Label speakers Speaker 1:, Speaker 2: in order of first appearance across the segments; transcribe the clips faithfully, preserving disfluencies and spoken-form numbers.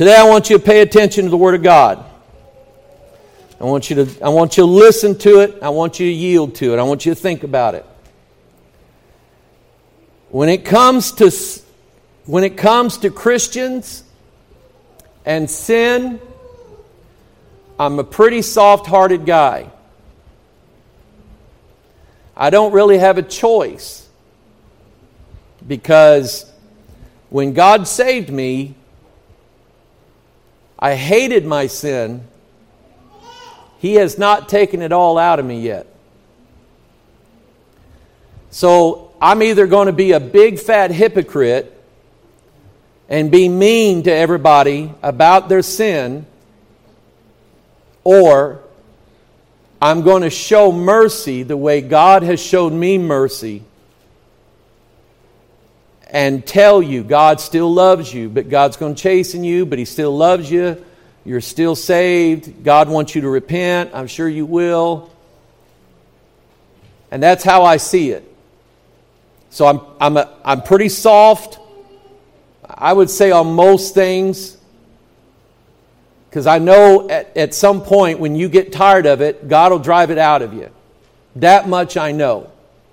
Speaker 1: Today I want you to pay attention to the Word of God. I want you to, I want you to listen to it. I want you to yield to it. I want you to think about it. When it comes to, when it comes to Christians and sin, I'm a pretty soft-hearted guy. I don't really have a choice, because when God saved me, I hated my sin. He has not taken it all out of me yet. So I'm either going to be a big fat hypocrite and be mean to everybody about their sin, or I'm going to show mercy the way God has showed me mercy and tell you God still loves you, but God's going to chasten you, but He still loves you. You're still saved. God wants you to repent. I'm sure you will. And that's how I see it. So I'm I'm a, I'm pretty soft, I would say, on most things. Because I know at, at some point when you get tired of it, God will drive it out of you. That much I know.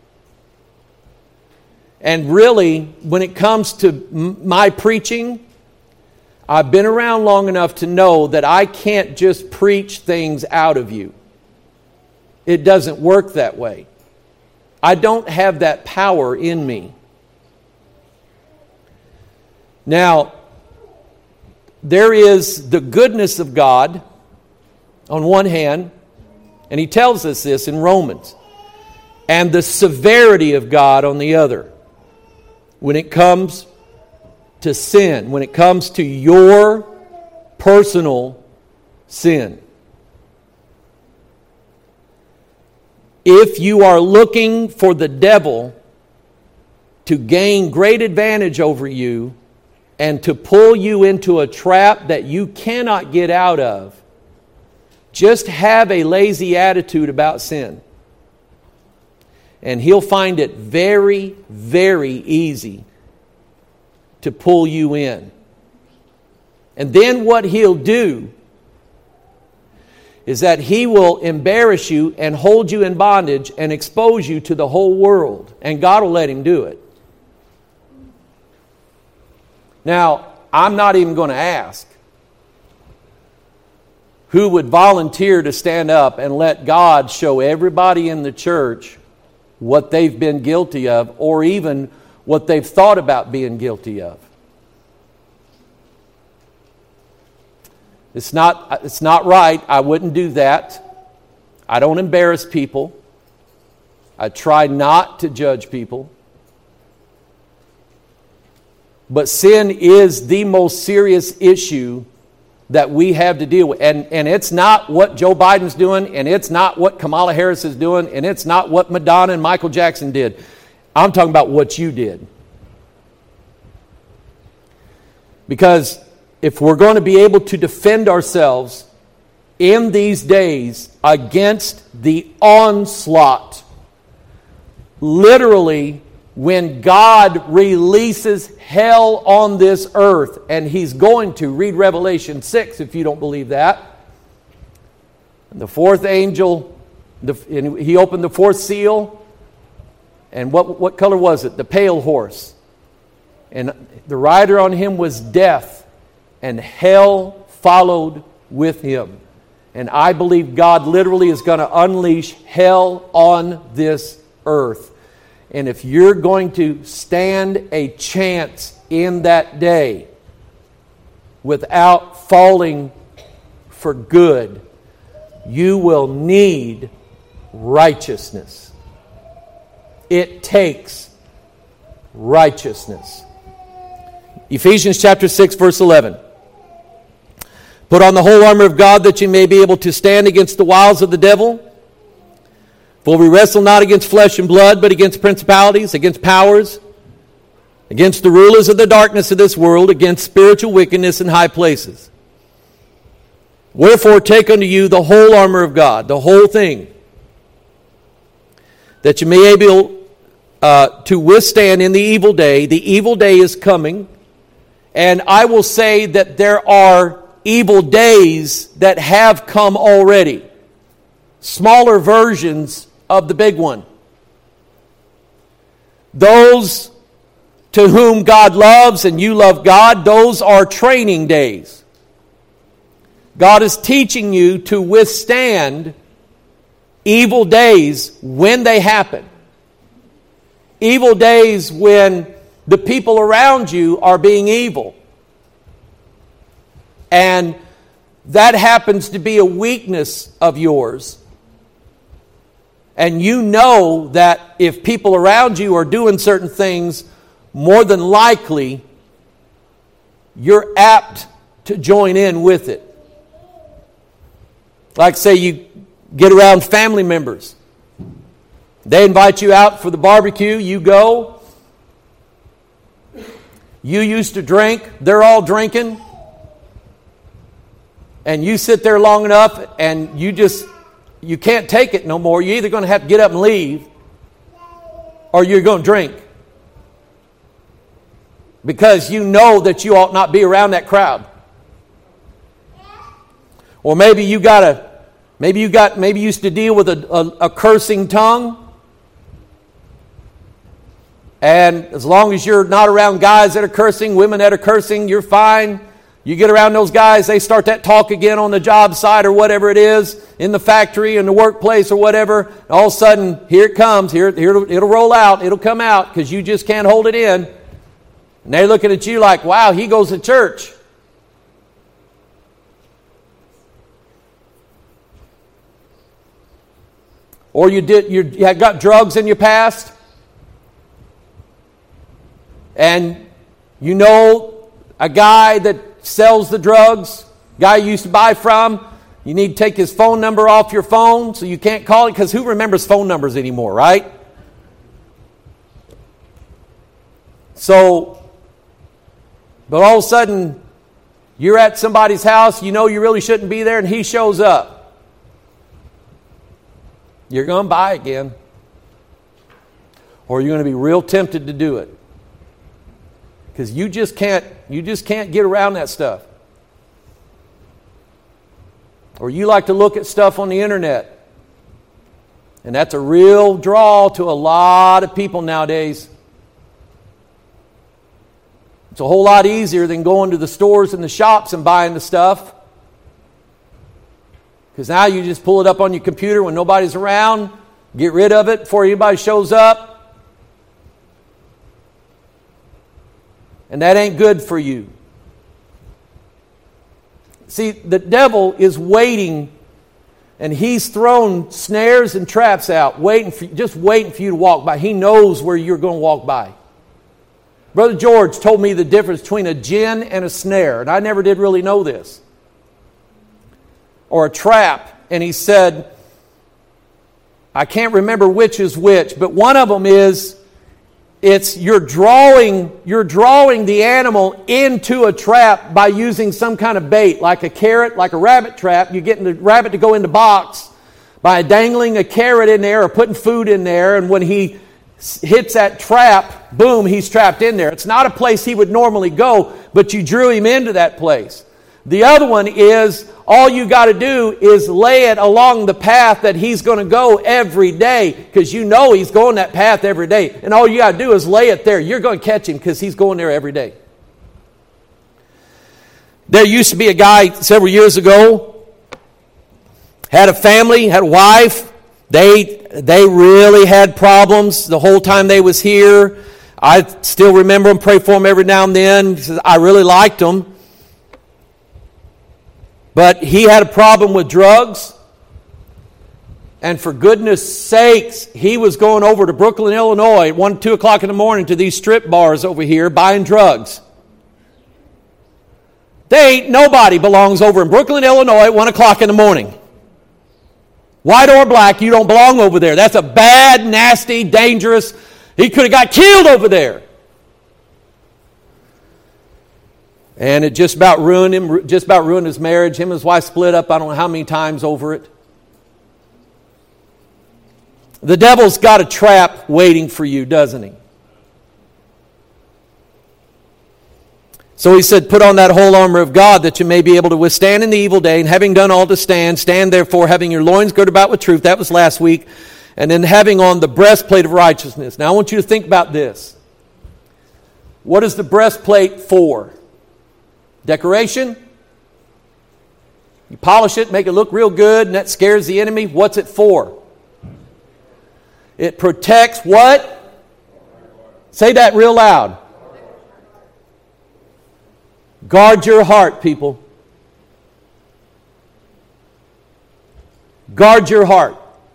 Speaker 1: And really, when it comes to m- my preaching, I've been around long enough to know that I can't just preach things out of you. It doesn't work that way. I don't have that power in me. Now, there is the goodness of God on one hand, and He tells us this in Romans, and the severity of God on the other. When it comes to sin, when it comes to your personal sin. If you are looking for the devil to gain great advantage over you and to pull you into a trap that you cannot get out of, just have a lazy attitude about sin. And he'll find it very, very easy to pull you in. And then what he'll do is that he will embarrass you and hold you in bondage and expose you to the whole world. And God will let him do it. Now, I'm not even going to ask who would volunteer to stand up and let God show everybody in the church what they've been guilty of, or even what they've thought about being guilty of. It's not, it's not right. I wouldn't do that. I don't embarrass people. I try not to judge people. But sin is the most serious issue that we have to deal with. And, and it's not what Joe Biden's doing, and it's not what Kamala Harris is doing, and it's not what Madonna and Michael Jackson did. I'm talking about what you did. Because if we're going to be able to defend ourselves in these days against the onslaught, literally, when God releases hell on this earth, and He's going to, read Revelation six if you don't believe that. And the fourth angel, the, and he opened the fourth seal, and what, what color was it? The pale horse. And the rider on him was death, and hell followed with him. And I believe God literally is going to unleash hell on this earth. And if you're going to stand a chance in that day without falling for good, you will need righteousness. It takes righteousness. Ephesians chapter six, verse eleven. Put on the whole armor of God that you may be able to stand against the wiles of the devil. For we wrestle not against flesh and blood, but against principalities, against powers, against the rulers of the darkness of this world, against spiritual wickedness in high places. Wherefore take unto you the whole armor of God, the whole thing, that you may be able uh, to withstand in the evil day. The evil day is coming, And I will say that there are evil days that have come already. Smaller versions of the big one. Those to whom God loves and you love God, those are training days. God is teaching you to withstand evil days when they happen. Evil days when the people around you are being evil. And that happens to be a weakness of yours. And you know that if people around you are doing certain things, more than likely, you're apt to join in with it. Like say you get around family members. They invite you out for the barbecue, you go. You used to drink, they're all drinking. And you sit there long enough and you just, you can't take it no more. You're either going to have to get up and leave or you're going to drink. Because you know that you ought not be around that crowd. Or maybe you got a, maybe you got, maybe you used to deal with a, a, a cursing tongue. And as long as you're not around guys that are cursing, women that are cursing, you're fine. You get around those guys, they start that talk again on the job site or whatever it is, in the factory, in the workplace or whatever. All of a sudden, here it comes. Here, here it'll, it'll roll out. It'll come out because you just can't hold it in. And they're looking at you like, wow, he goes to church. Or you did you had got drugs in your past. And you know a guy that sells the drugs, guy you used to buy from, you need to take his phone number off your phone so you can't call it, because who remembers phone numbers anymore, right? So, but all of a sudden, you're at somebody's house, you know you really shouldn't be there, and he shows up. You're going to buy again. Or you're going to be real tempted to do it. Because you just can't, you just can't get around that stuff. Or you like to look at stuff on the internet. And that's a real draw to a lot of people nowadays. It's a whole lot easier than going to the stores and the shops and buying the stuff. Because now you just pull it up on your computer when nobody's around, get rid of it before anybody shows up. And that ain't good for you. See, the devil is waiting, and he's thrown snares and traps out, waiting for, just waiting for you to walk by. He knows where you're going to walk by. Brother George told me the difference between a gin and a snare, and I never did really know this. Or a trap, and he said, I can't remember which is which, but one of them is, it's you're drawing you're drawing the animal into a trap by using some kind of bait, like a carrot, like a rabbit trap. You're getting the rabbit to go in the box by dangling a carrot in there or putting food in there, and when he hits that trap, boom, he's trapped in there. It's not a place he would normally go, but you drew him into that place. The other one is, all you got to do is lay it along the path that he's going to go every day, because you know he's going that path every day. And all you got to do is lay it there. You're going to catch him because he's going there every day. There used to be a guy several years ago, had a family, had a wife. They, they really had problems the whole time they was here. I still remember him, pray for him every now and then. He says, I really liked him. But he had a problem with drugs. And for goodness sakes, he was going over to Brooklyn, Illinois at one, two o'clock in the morning to these strip bars over here buying drugs. They ain't nobody belongs over in Brooklyn, Illinois at one o'clock in the morning. White or black, you don't belong over there. That's a bad, nasty, dangerous. He could have got killed over there. And it just about ruined him, just about ruined his marriage. Him and his wife split up I don't know how many times over it. The devil's got a trap waiting for you, doesn't he? So he said, put on that whole armor of God that you may be able to withstand in the evil day, and having done all to stand, stand therefore having your loins girded about with truth. That was last week. And then having on the breastplate of righteousness. Now I want you to think about this. What is the breastplate for? Decoration? You polish it, make it look real good, and that scares the enemy. What's it for? It protects what? Say that real loud. Guard your heart, people. Guard your heart.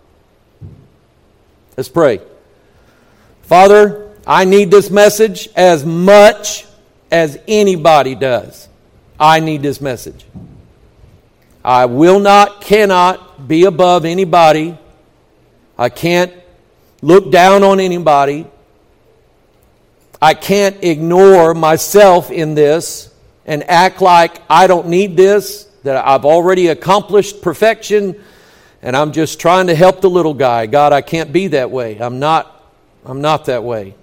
Speaker 1: Let's pray. Father, I need this message as much as anybody does. I need this message. I will not, cannot be above anybody. I can't look down on anybody. I can't ignore myself in this and act like I don't need this, that I've already accomplished perfection, and I'm just trying to help the little guy. God, I can't be that way. I'm not, I'm not that way.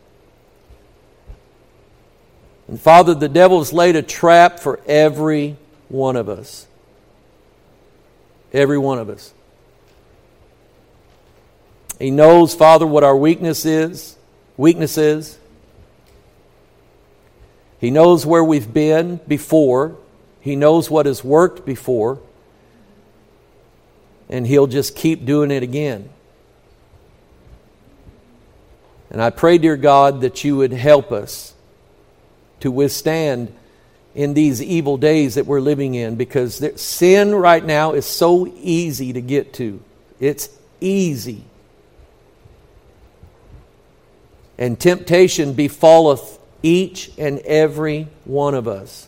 Speaker 1: And Father, the devil's laid a trap for every one of us. Every one of us. He knows, Father, what our weakness is. Weakness is. He knows where we've been before. He knows what has worked before. And He'll just keep doing it again. And I pray, dear God, that You would help us to withstand in these evil days that we're living in, because sin right now is so easy to get to. It's easy. And temptation befalleth each and every one of us.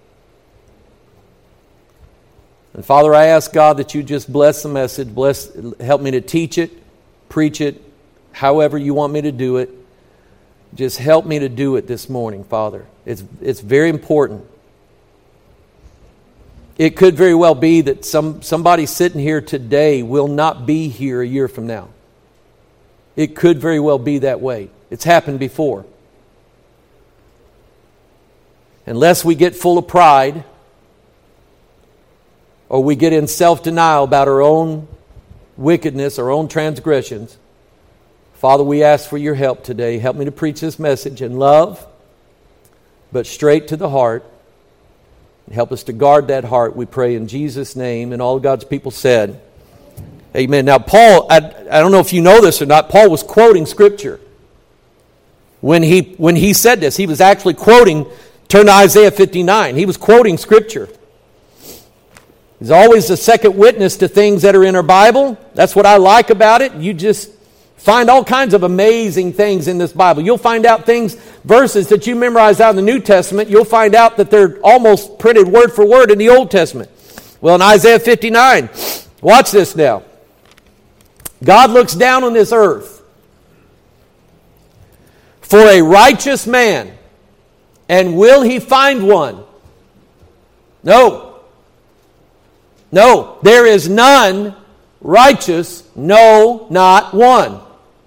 Speaker 1: And Father, I ask God that You just bless the message, bless, help me to teach it, preach it, however You want me to do it. Just help me to do it this morning, Father. It's, it's very important. It could very well be that some somebody sitting here today will not be here a year from now. It could very well be that way. It's happened before. Unless we get full of pride, or we get in self-denial about our own wickedness, our own transgressions, Father, we ask for Your help today. Help me to preach this message in love, but straight to the heart. Help us to guard that heart, we pray in Jesus' name. And all of God's people said, amen. Now, Paul, I, I don't know if you know this or not, Paul was quoting Scripture. When he, when he said this, he was actually quoting, turn to Isaiah fifty-nine. He was quoting Scripture. He's always a second witness to things that are in our Bible. That's what I like about it. You just find all kinds of amazing things in this Bible. You'll find out things, verses that you memorized out in the New Testament, you'll find out that they're almost printed word for word in the Old Testament. Well, in Isaiah fifty-nine, watch this now. God looks down on this earth for a righteous man, and will He find one? No. No, there is none righteous, no, not one.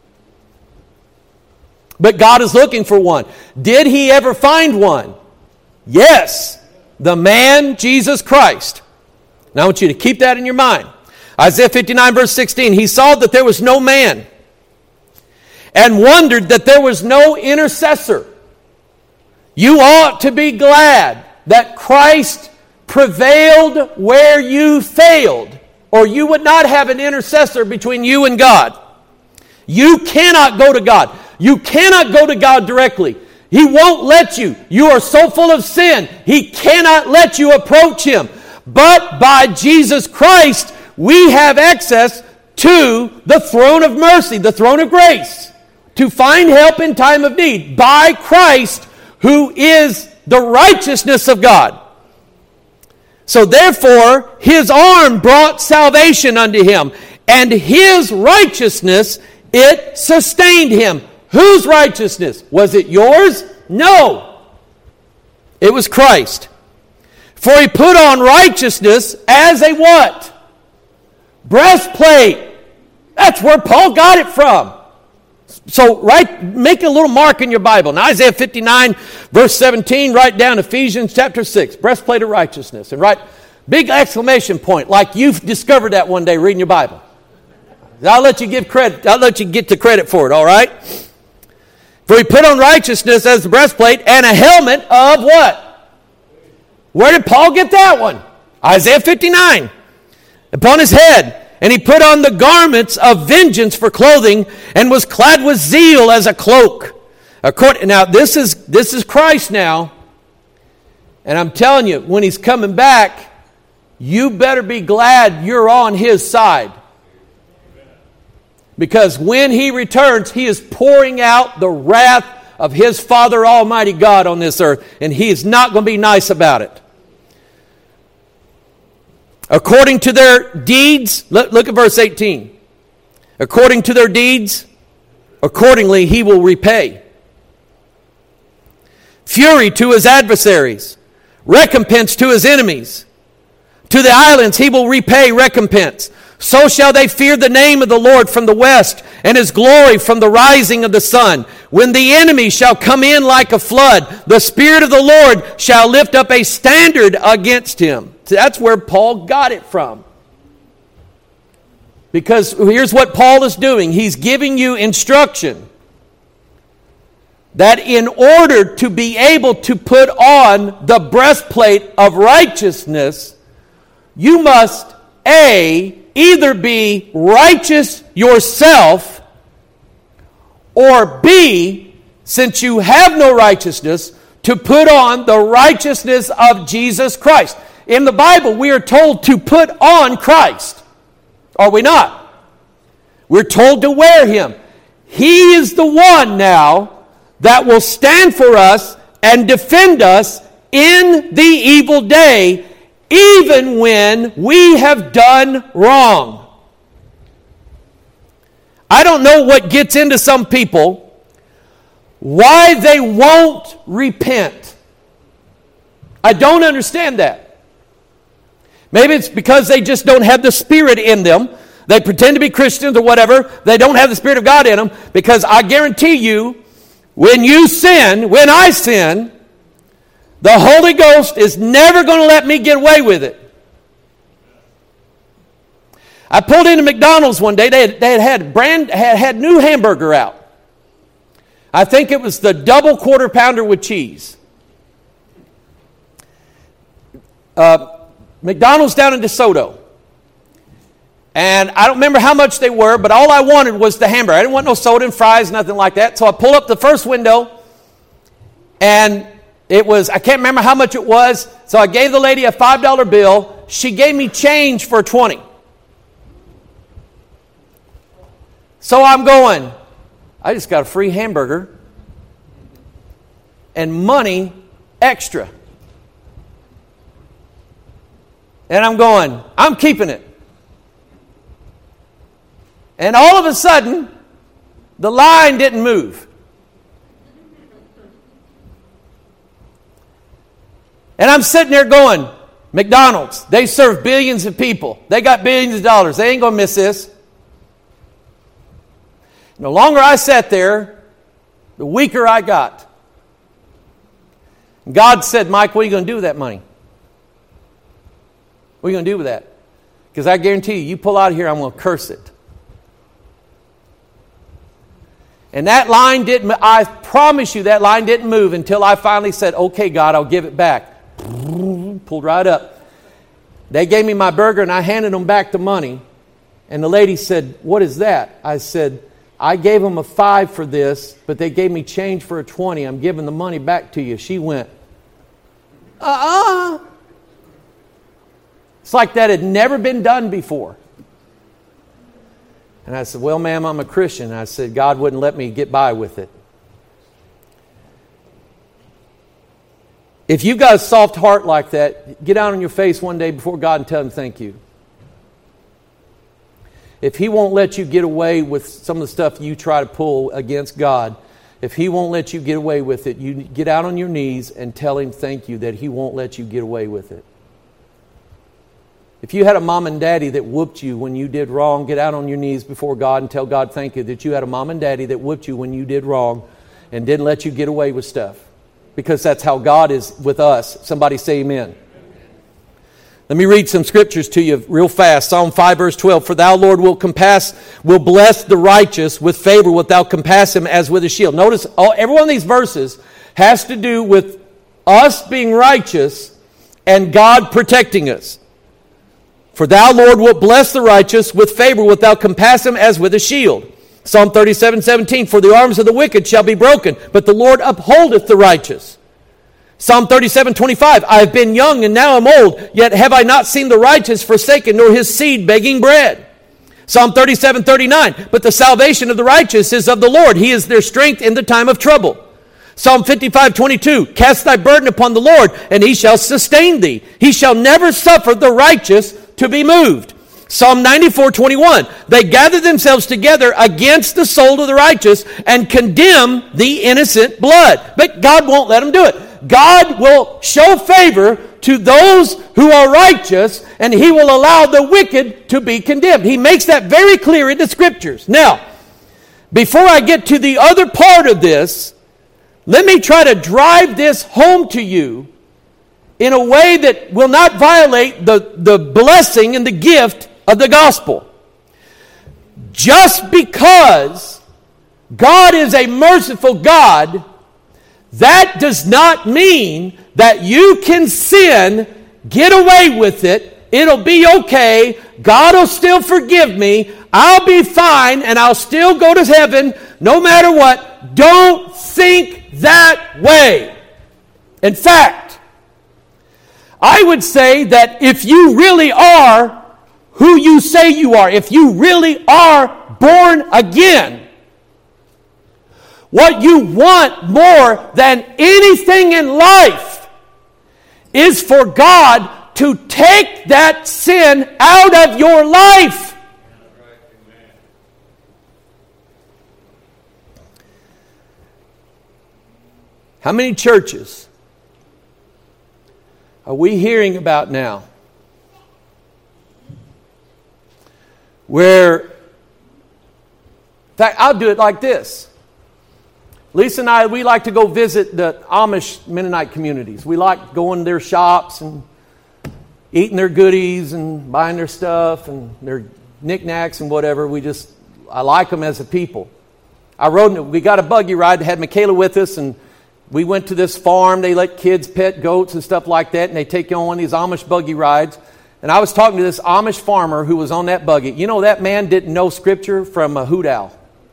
Speaker 1: But God is looking for one. Did He ever find one? Yes. The man, Jesus Christ. Now I want you to keep that in your mind. Isaiah fifty-nine verse sixteen. He saw that there was no man, and wondered that there was no intercessor. You ought to be glad that Christ prevailed where you failed, or you would not have an intercessor between you and God. You cannot go to God. You cannot go to God directly. He won't let you. You are so full of sin, He cannot let you approach Him. But by Jesus Christ, we have access to the throne of mercy, the throne of grace, to find help in time of need. By Christ, who is the righteousness of God. So therefore, His arm brought salvation unto Him, and His righteousness, it sustained Him. Whose righteousness? Was it yours? No. It was Christ. For He put on righteousness as a what? Breastplate. That's where Paul got it from. So write, make a little mark in your Bible. Now Isaiah fifty-nine, verse seventeen, write down Ephesians chapter six, breastplate of righteousness. And write big exclamation point, like you've discovered that one day reading your Bible. I'll let you give credit. I'll let you get the credit for it, all right? For he put on righteousness as the breastplate and a helmet of what? Where did Paul get that one? Isaiah fifty-nine. Upon his head. And he put on the garments of vengeance for clothing and was clad with zeal as a cloak. Now, this is, this is Christ now. And I'm telling you, when he's coming back, you better be glad you're on his side. Because when he returns, he is pouring out the wrath of his Father Almighty God on this earth. And he is not going to be nice about it. According to their deeds, look, look at verse eighteen. According to their deeds, accordingly he will repay. Fury to his adversaries, recompense to his enemies. To the islands he will repay recompense. So shall they fear the name of the Lord from the west, and his glory from the rising of the sun. When the enemy shall come in like a flood, the Spirit of the Lord shall lift up a standard against him. See, that's where Paul got it from. Because here's what Paul is doing. He's giving you instruction that in order to be able to put on the breastplate of righteousness, you must, A, either be righteous yourself, or B, since you have no righteousness, to put on the righteousness of Jesus Christ. In the Bible, we are told to put on Christ. Are we not? We're told to wear him. He is the one now that will stand for us and defend us in the evil day, even when we have done wrong. I don't know what gets into some people, why they won't repent. I don't understand that. Maybe it's because they just don't have the Spirit in them. They pretend to be Christians or whatever. They don't have the Spirit of God in them. Because I guarantee you, when you sin, when I sin, the Holy Ghost is never going to let me get away with it. I pulled into McDonald's one day. They had, they had had brand had, had new hamburger out. I think it was the double quarter pounder with cheese. Uh, McDonald's down in DeSoto. And I don't remember how much they were, but all I wanted was the hamburger. I didn't want no soda and fries, nothing like that. So I pulled up the first window, and it was, I can't remember how much it was. So I gave the lady a five dollar bill. She gave me change for twenty. So I'm going, I just got a free hamburger and money extra. And I'm going, I'm keeping it. And all of a sudden, the line didn't move. And I'm sitting there going, McDonald's, they serve billions of people. They got billions of dollars. They ain't going to miss this. And the longer I sat there, the weaker I got. God said, Mike, what are you going to do with that money? What are you going to do with that? Because I guarantee you, you pull out of here, I'm going to curse it. And that line didn't, I promise you, that line didn't move until I finally said, okay, God, I'll give it back. Pulled right up. They gave me my burger and I handed them back the money. And the lady said, what is that? I said, I gave them a five for this, but they gave me change for a twenty. I'm giving the money back to you. She went, uh-uh. It's like that had never been done before. And I said, well, ma'am, I'm a Christian. And I said, God wouldn't let me get by with it. If you've got a soft heart like that, get down on your face one day before God and tell him thank you. If he won't let you get away with some of the stuff you try to pull against God, if he won't let you get away with it, you get out on your knees and tell him thank you that he won't let you get away with it. If you had a mom and daddy that whooped you when you did wrong, get out on your knees before God and tell God thank you that you had a mom and daddy that whooped you when you did wrong and didn't let you get away with stuff. Because that's how God is with us. Somebody say amen. Let me read some scriptures to you real fast. Psalm five verse twelve. For thou, Lord, will compass, will bless the righteous with favor, wilt thou compass him as with a shield. Notice all, every one of these verses has to do with us being righteous and God protecting us. For thou, Lord, wilt bless the righteous with favor, wilt thou compass him as with a shield. Psalm thirty-seven seventeen. For the arms of the wicked shall be broken, but the Lord upholdeth the righteous. Psalm thirty-seven twenty-five. I have been young and now am old, yet have I not seen the righteous forsaken, nor his seed begging bread. Psalm thirty-seven thirty-nine. But the salvation of the righteous is of the Lord. He is their strength in the time of trouble. Psalm fifty-five twenty-two. Cast thy burden upon the Lord, and he shall sustain thee. He shall never suffer the righteous to be moved. Psalm ninety-four twenty-one. They gather themselves together against the soul of the righteous and condemn the innocent blood. But God won't let them do it. God will show favor to those who are righteous, and he will allow the wicked to be condemned. He makes that very clear in the scriptures. Now, before I get to the other part of this, let me try to drive this home to you in a way that will not violate the, the blessing and the gift of the gospel. Just because God is a merciful God, that does not mean that you can sin, get away with it, it'll be okay, God will still forgive me, I'll be fine, and I'll still go to heaven no matter what. Don't think that way. In fact, I would say that if you really are who you say you are, if you really are born again, what you want more than anything in life is for God to take that sin out of your life. How many churches are we hearing about now where, in fact, I'll do it like this. Lisa and I, we like to go visit the Amish Mennonite communities. We like going to their shops and eating their goodies and buying their stuff and their knickknacks and whatever. We just, I like them as a people. I rode, we got a buggy ride, had Michaela with us, and we went to this farm. They let kids pet goats and stuff like that, and they take you on one of these Amish buggy rides. And I was talking to this Amish farmer who was on that buggy. You know, that man didn't know Scripture from a hoot owl.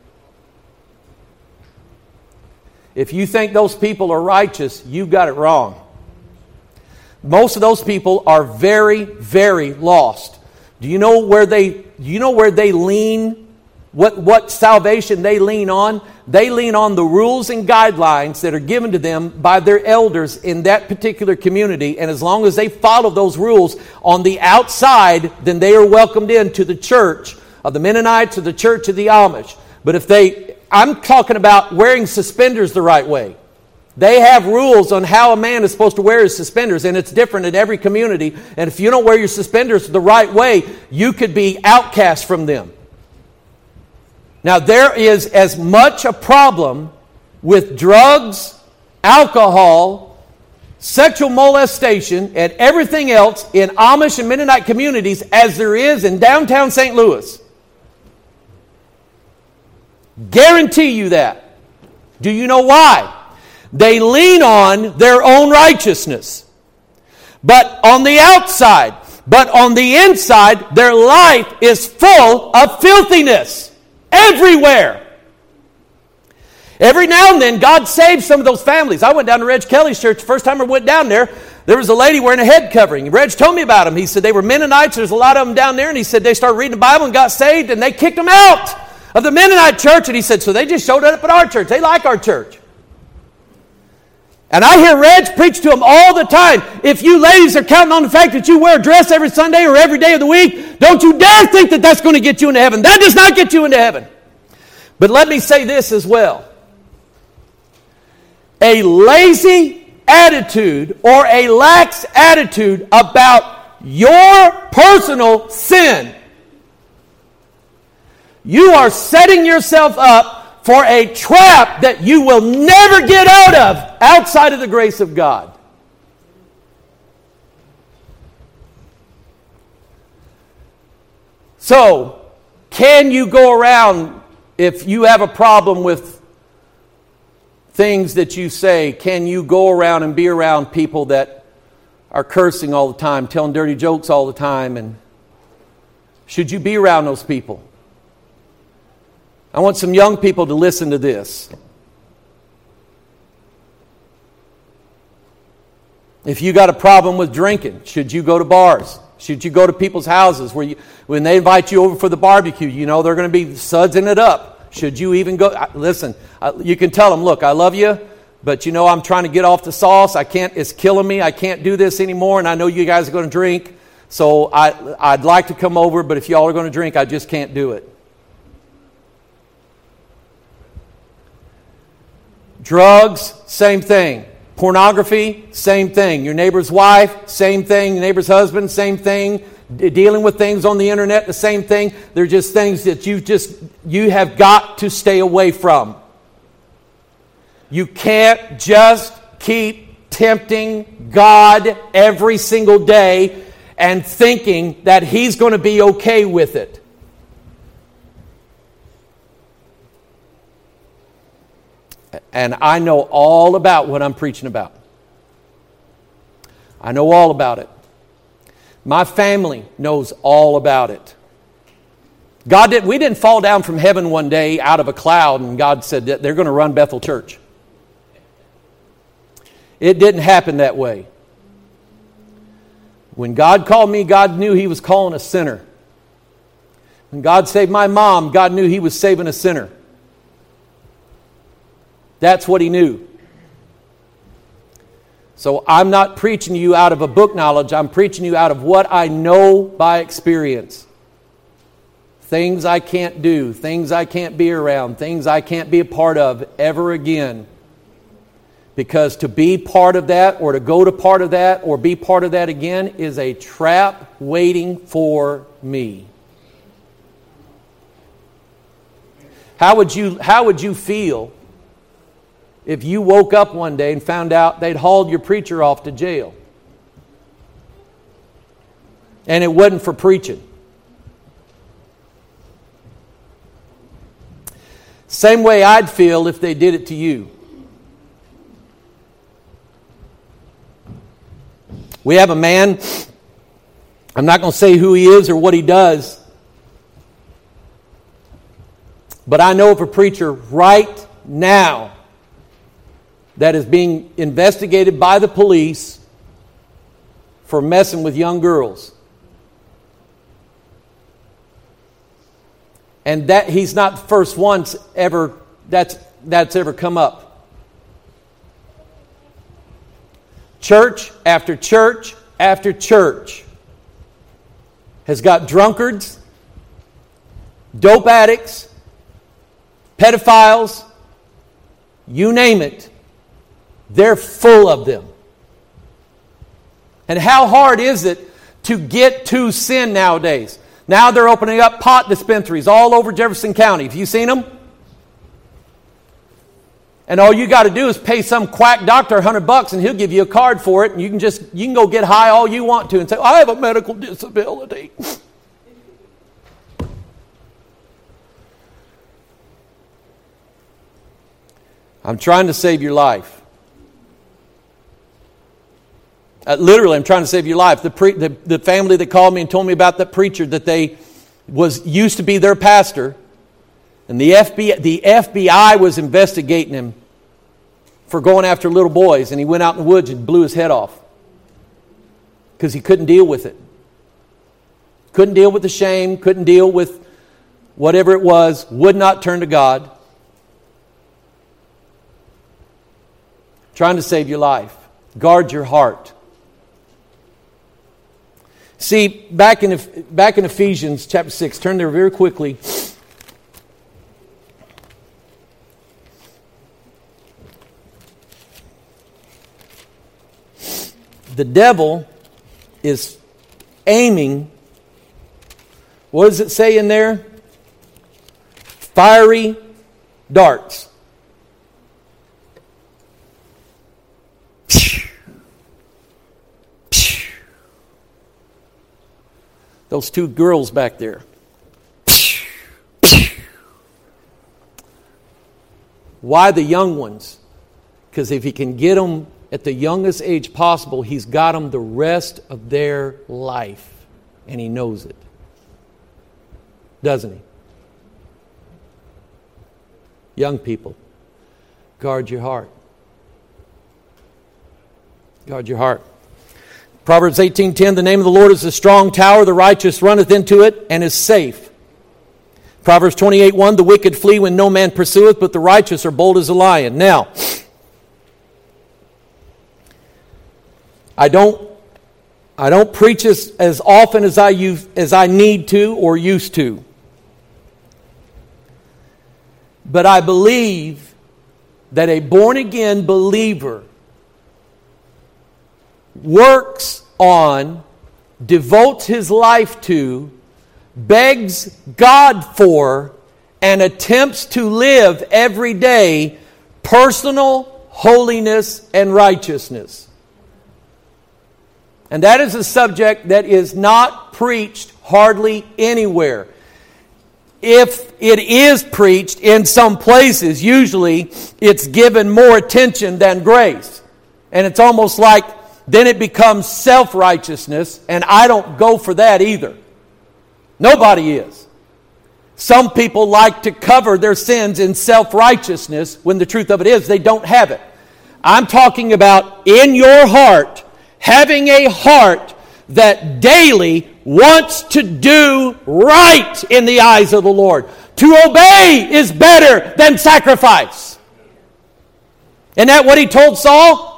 Speaker 1: If you think those people are righteous, you got it wrong. Most of those people are very, very lost. Do you know where they, do you know where they lean? What, what salvation they lean on? They lean on the rules and guidelines that are given to them by their elders in that particular community. And as long as they follow those rules on the outside, then they are welcomed into the church of the Mennonites or the church of the Amish. But if they... I'm talking about wearing suspenders the right way. They have rules on how a man is supposed to wear his suspenders, and it's different in every community. And if you don't wear your suspenders the right way, you could be outcast from them. Now, there is as much a problem with drugs, alcohol, sexual molestation, and everything else in Amish and Mennonite communities as there is in downtown Saint Louis. Guarantee you that. Do you know why? They lean on their own righteousness. But on the outside, but on the inside, their life is full of filthiness. Everywhere. Every now and then, God saves some of those families. I went down to Reg Kelly's church. The first time I went down there, there was a lady wearing a head covering. Reg told me about them. He said they were Mennonites. There's a lot of them down there. And he said they started reading the Bible and got saved, and they kicked them out of the Mennonite church. And he said, so they just showed up at our church. They like our church. And I hear Reg preach to them all the time. If you ladies are counting on the fact that you wear a dress every Sunday or every day of the week, don't you dare think that that's going to get you into heaven. That does not get you into heaven. But let me say this as well. A lazy attitude or a lax attitude about your personal sin. You are setting yourself up for a trap that you will never get out of outside of the grace of God. So, can you go around, if you have a problem with things that you say, can you go around and be around people that are cursing all the time, telling dirty jokes all the time? And should you be around those people? I want some young people to listen to this. If you got a problem with drinking, should you go to bars? Should you go to people's houses where you, when they invite you over for the barbecue, you know they're going to be sudsing it up? Should you even go? Listen, you can tell them, look, I love you, but you know I'm trying to get off the sauce. I can't. It's killing me. I can't do this anymore, and I know you guys are going to drink, so I, I'd like to come over, but if y'all are going to drink, I just can't do it. Drugs, same thing. Pornography, same thing. Your neighbor's wife, same thing. Your neighbor's husband, same thing. D- dealing with things on the internet, the same thing. They're just things that you just you have got to stay away from. You can't just keep tempting God every single day and thinking that He's going to be okay with it. And I know all about what I'm preaching about. I know all about it. My family knows all about it. God did. We didn't fall down from heaven one day out of a cloud and God said that they're going to run Bethel Church. It didn't happen that way. When God called me, God knew He was calling a sinner. When God saved my mom, God knew He was saving a sinner. That's what He knew. So I'm not preaching to you out of a book knowledge. I'm preaching to you out of what I know by experience. Things I can't do. Things I can't be around. Things I can't be a part of ever again. Because to be part of that or to go to part of that or be part of that again is a trap waiting for me. How would you, how would you feel if you woke up one day and found out they'd hauled your preacher off to jail? And it wasn't for preaching. Same way I'd feel if they did it to you. We have a man, I'm not going to say who he is or what he does, but I know of a preacher right now that is being investigated by the police for messing with young girls. And that he's not the first one ever that's that's ever come up. Church after church after church has got drunkards, dope addicts, pedophiles, you name it. They're full of them. And how hard is it to get to sin nowadays? Now they're opening up pot dispensaries all over Jefferson County. Have you seen them? And all you got to do is pay some quack doctor a hundred bucks and he'll give you a card for it and you can just you can go get high all you want to and say, I have a medical disability. I'm trying to save your life. Uh, literally, I'm trying to save your life. The, pre- the the family that called me and told me about that preacher that they was used to be their pastor, and the F B I, the F B I was investigating him for going after little boys, and he went out in the woods and blew his head off because he couldn't deal with it. Couldn't deal with the shame. Couldn't deal with whatever it was. Would not turn to God. Trying to save your life. Guard your heart. See, back in back in Ephesians chapter six, turn there very quickly. The devil is aiming, what does it say in there? Fiery darts. Those two girls back there. Why the young ones? Because if he can get them at the youngest age possible, he's got them the rest of their life. And he knows it. Doesn't he? Young people, guard your heart. Guard your heart. Proverbs eighteen ten, the name of the Lord is a strong tower, the righteous runneth into it and is safe. Proverbs twenty-eight one, the wicked flee when no man pursueth, but the righteous are bold as a lion. Now, I don't, I don't preach as, as often as I, use, as I need to or used to. But I believe that a born-again believer works on, devotes his life to, begs God for, and attempts to live every day personal holiness and righteousness. And that is a subject that is not preached hardly anywhere. If it is preached in some places, usually it's given more attention than grace. And it's almost like then it becomes self-righteousness, and I don't go for that either. Nobody is. Some people like to cover their sins in self-righteousness when the truth of it is they don't have it. I'm talking about in your heart, having a heart that daily wants to do right in the eyes of the Lord. To obey is better than sacrifice. Isn't that what he told Saul?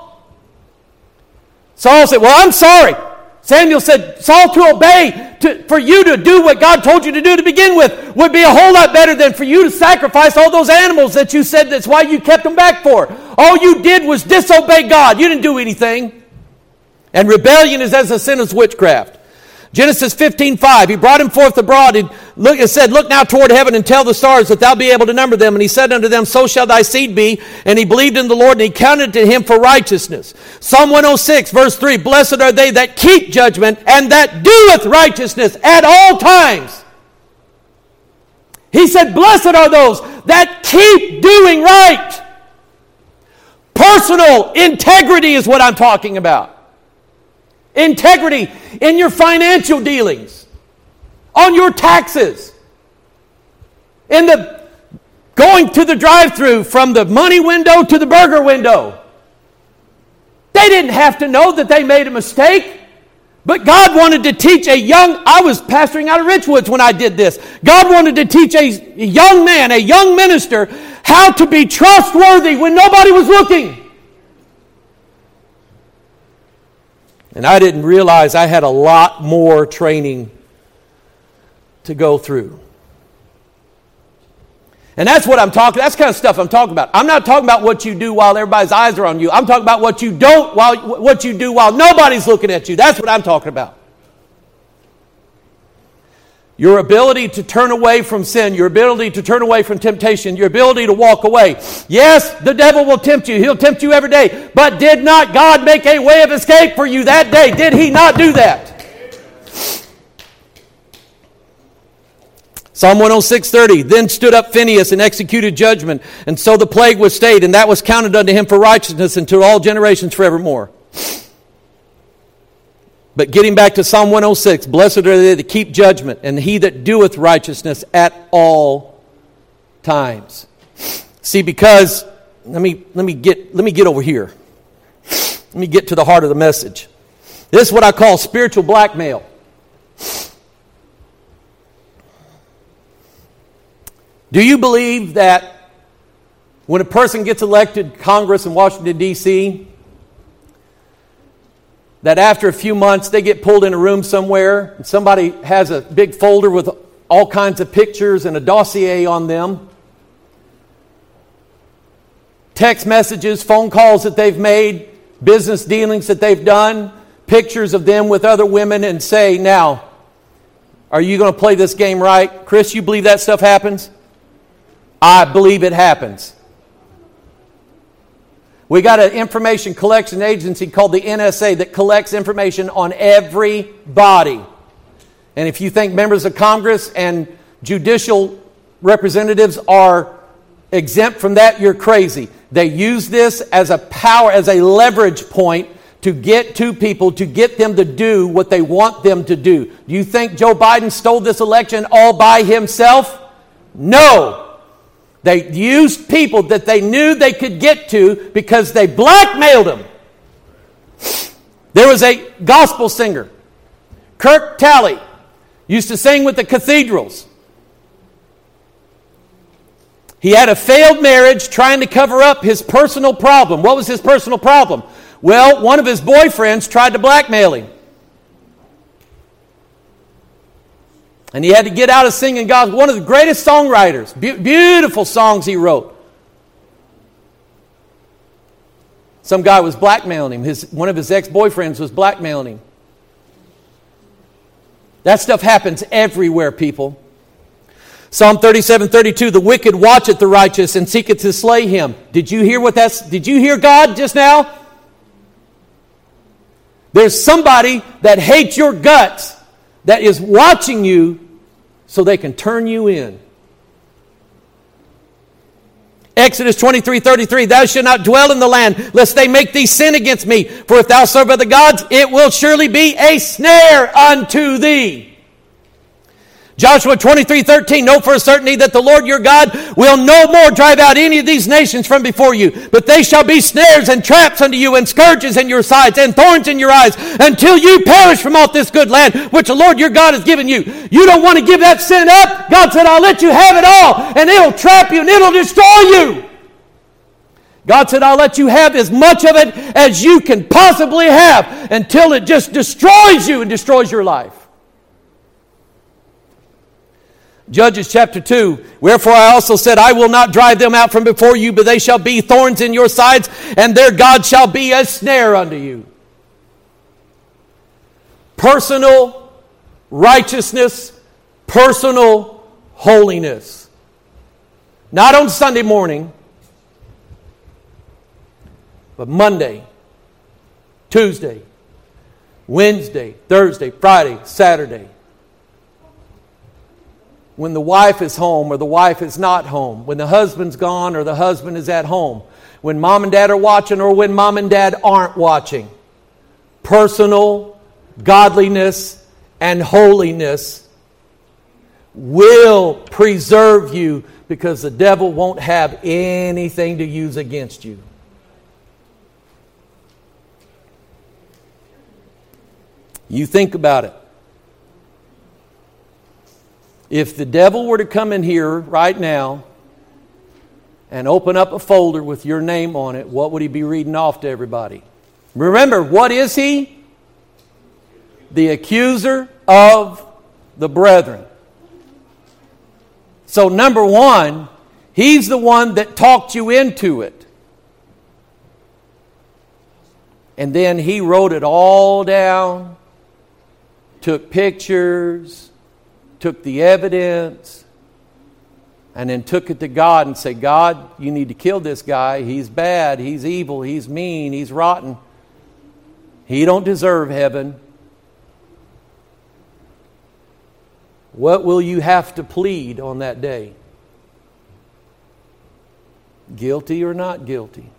Speaker 1: Saul said, well, I'm sorry. Samuel said, Saul, to obey, to, for you to do what God told you to do to begin with, would be a whole lot better than for you to sacrifice all those animals that you said that's why you kept them back for. All you did was disobey God. You didn't do anything. And rebellion is as a sin of witchcraft. Genesis fifteen five, he brought him forth abroad and look, it said, look now toward heaven and tell the stars that thou be able to number them. And he said unto them, so shall thy seed be. And he believed in the Lord, and he counted to him for righteousness. Psalm one oh six, verse three, blessed are they that keep judgment and that doeth righteousness at all times. He said, blessed are those that keep doing right. Personal integrity is what I'm talking about. Integrity in your financial dealings, on your taxes, in the going to the drive-thru from the money window to the burger window. They didn't have to know that they made a mistake, but God wanted to teach a young, I was pastoring out of Richwoods when I did this. God wanted to teach a young man, a young minister, how to be trustworthy when nobody was looking. And I didn't realize I had a lot more training to go through. And that's what I'm talking, that's the kind of stuff I'm talking about. I'm not talking about what you do while everybody's eyes are on you. I'm talking about what you don't while what you do while nobody's looking at you. That's what I'm talking about. Your ability to turn away from sin, your ability to turn away from temptation, your ability to walk away. Yes, the devil will tempt you. He'll tempt you every day. But did not God make a way of escape for you that day? Did He not do that? Psalm one oh six thirty, then stood up Phinehas and executed judgment, and so the plague was stayed, and that was counted unto him for righteousness unto all generations forevermore. But getting back to Psalm one oh six, blessed are they that keep judgment, and he that doeth righteousness at all times. See, because let me let me get let me get over here. Let me get to the heart of the message. This is what I call spiritual blackmail. Do you believe that when a person gets elected to Congress in Washington, D C, that after a few months they get pulled in a room somewhere and somebody has a big folder with all kinds of pictures and a dossier on them, text messages, phone calls that they've made, business dealings that they've done, pictures of them with other women and say, now, are you going to play this game right? Chris, you believe that stuff happens? I believe it happens. We got an information collection agency called the N S A that collects information on everybody. And if you think members of Congress and judicial representatives are exempt from that, you're crazy. They use this as a power, as a leverage point to get to people, to get them to do what they want them to do. Do you think Joe Biden stole this election all by himself? No. They used people that they knew they could get to because they blackmailed them. There was a gospel singer, Kirk Talley, used to sing with the cathedrals. He had a failed marriage trying to cover up his personal problem. What was his personal problem? Well, one of his boyfriends tried to blackmail him. And he had to get out of singing gospel. One of the greatest songwriters. Be- beautiful songs he wrote. Some guy was blackmailing him. His, one of his ex-boyfriends was blackmailing him. That stuff happens everywhere, people. Psalm thirty-seven thirty-two, the wicked watcheth the righteous and seeketh to slay him. Did you hear what that's, did you hear God just now? There's somebody that hates your guts that is watching you so they can turn you in. Exodus twenty-three thirty-three, thou shalt not dwell in the land, lest they make thee sin against me. For if thou serve other gods, it will surely be a snare unto thee. Joshua twenty-three thirteen, know for a certainty that the Lord your God will no more drive out any of these nations from before you, but they shall be snares and traps unto you, and scourges in your sides, and thorns in your eyes, until you perish from off this good land, which the Lord your God has given you. You don't want to give that sin up? God said, I'll let you have it all, and it'll trap you, and it'll destroy you. God said, I'll let you have as much of it as you can possibly have, until it just destroys you and destroys your life. Judges chapter two, wherefore I also said, I will not drive them out from before you, but they shall be thorns in your sides, and their God shall be a snare unto you. Personal righteousness, personal holiness. Not on Sunday morning, but Monday, Tuesday, Wednesday, Thursday, Friday, Saturday. When the wife is home or the wife is not home. When the husband's gone or the husband is at home. When mom and dad are watching or when mom and dad aren't watching. Personal godliness and holiness will preserve you, because the devil won't have anything to use against you. You think about it. If the devil were to come in here right now and open up a folder with your name on it, what would he be reading off to everybody? Remember, what is he? The accuser of the brethren. So number one, he's the one that talked you into it. And then he wrote it all down, took pictures, took the evidence, and then took it to God and said, God, you need to kill this guy. He's bad. He's evil. He's mean. He's rotten. He don't deserve heaven. What will you have to plead on that day? Guilty or not guilty?